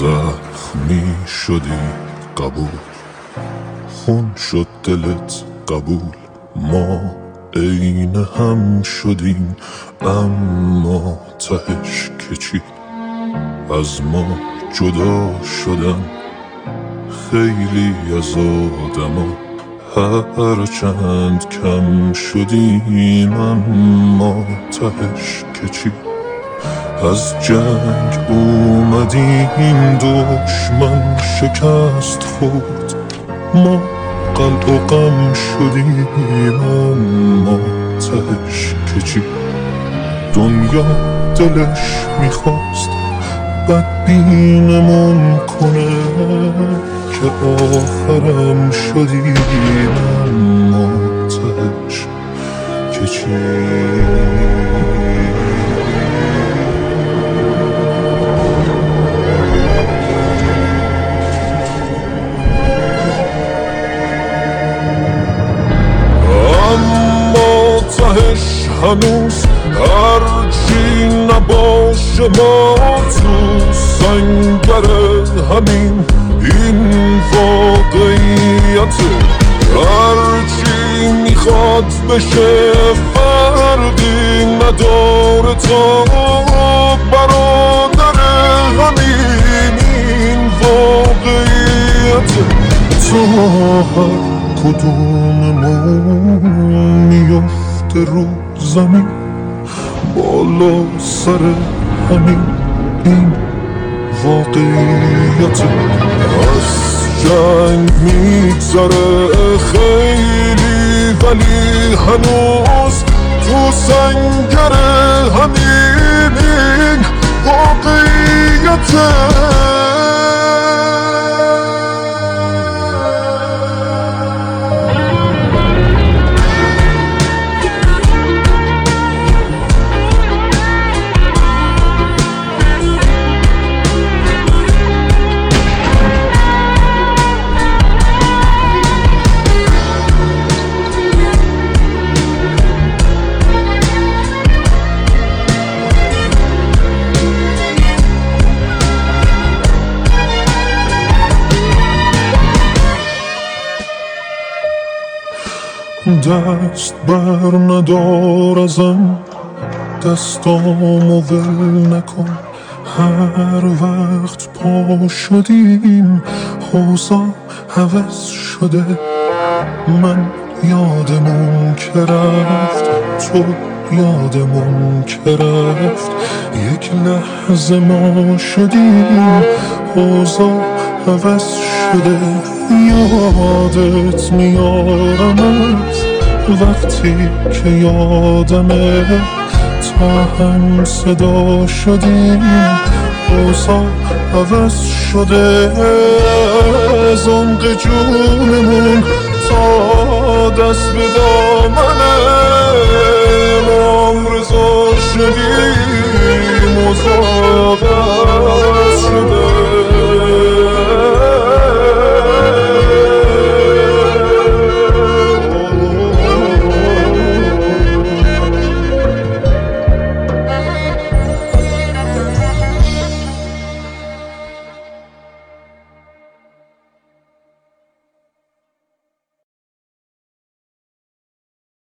زخمی شدی قبول، خون شد دلت قبول، ما عین هم شدیم اما تهش که چی؟ از ما جدا شدن خیلی از آدما، هر چند کم شدیم اما تهش که چی؟ از جنگ اومدیم دشمن شکست خورد، ما قلب و غم شدیم اما تهش که چی؟ دنیا دلش میخواست بدبینمون کنه که آخرم شدیم اما تهش که چی؟ تهش هنوز هرچی نباشه ما تو سنگر همین این واقعیته، هرچی میخواد بشه فرقی نداره تا برادر همین این واقعیته. تو هر کدوممون میفته رو زمین بالا سر همین این واقعیت. از جنگ میگذره خیلی ولی هنوز تو سنگر همین این واقعیت. دست بر ندار ازم، دستامو ول نکن، هر وقت پا شدیم حوضا هوس شده. من یادمون که رفت، تو یادمون که رفت، یک لحظه ما شدیم حوضا هوس شده. یادت میارمت وقتی که یادمه، تا هم صدا شدیم حوضا هوس شده. از عمق جونمون تا دست به دامنه ما هم رضا شدیم و زادم